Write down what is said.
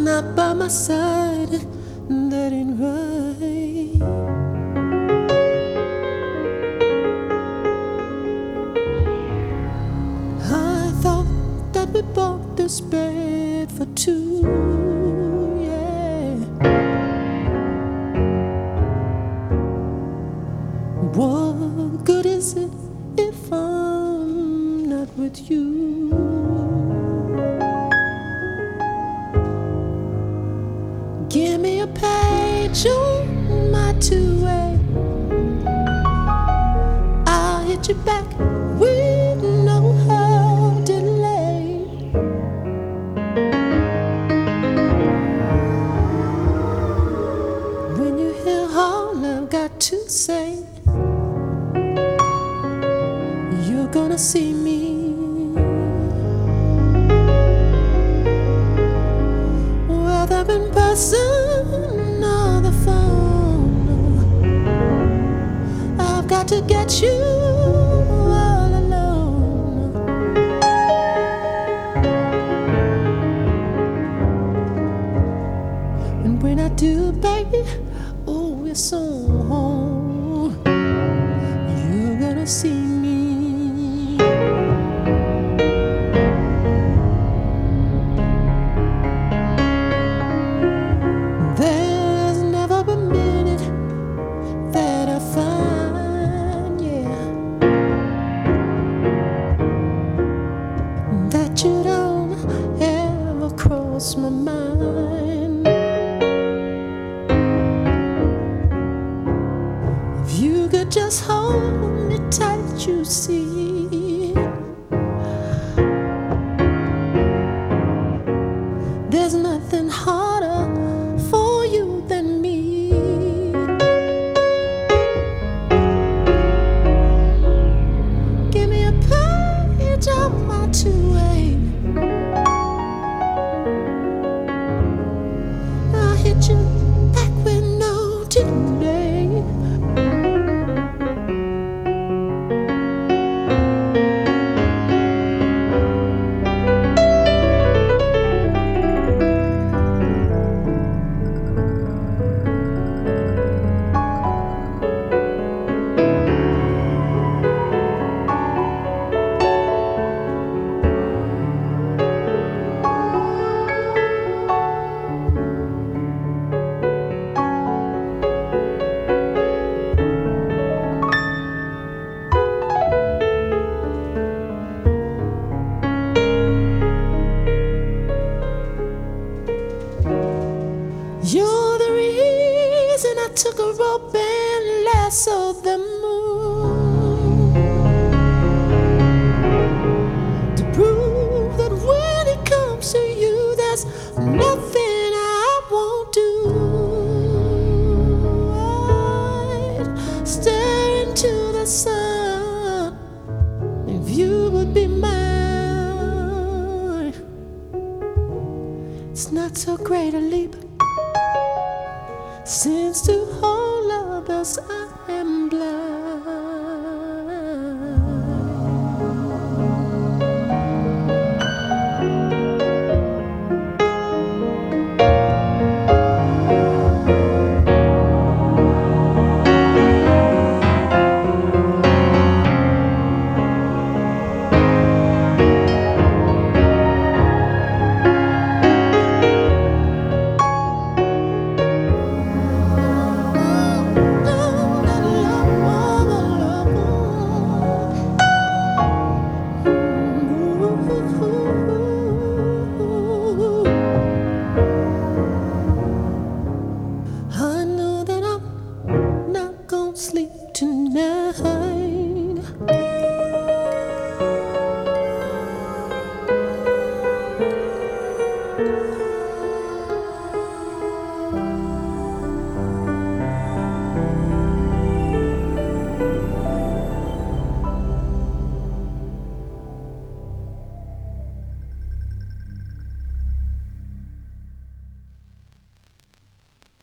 not by my side, that ain't right. I thought that we bought this bed for two, yeah. What good is it if I'm not with you? Give me a page on my two-way. I'll hit you back with no delay. When you hear all I've got to say, you're gonna see me. Whether in person or the phone, I've got to get you all alone. And when I do, baby, oh, it's on. You're gonna see me. There's never a minute that I find, yeah, that you don't ever cross my mind. If you could just hold me tight, you see, there's nothing harder for you than me. Give me a page of my two-way. I'll hit you back with no delay. You're the reason I took a rope and lassoed the moon, to prove that when it comes to you, there's nothing I won't do. I'd stare into the sun if you would be mine. It's not so great a leap, since to all others I am blind.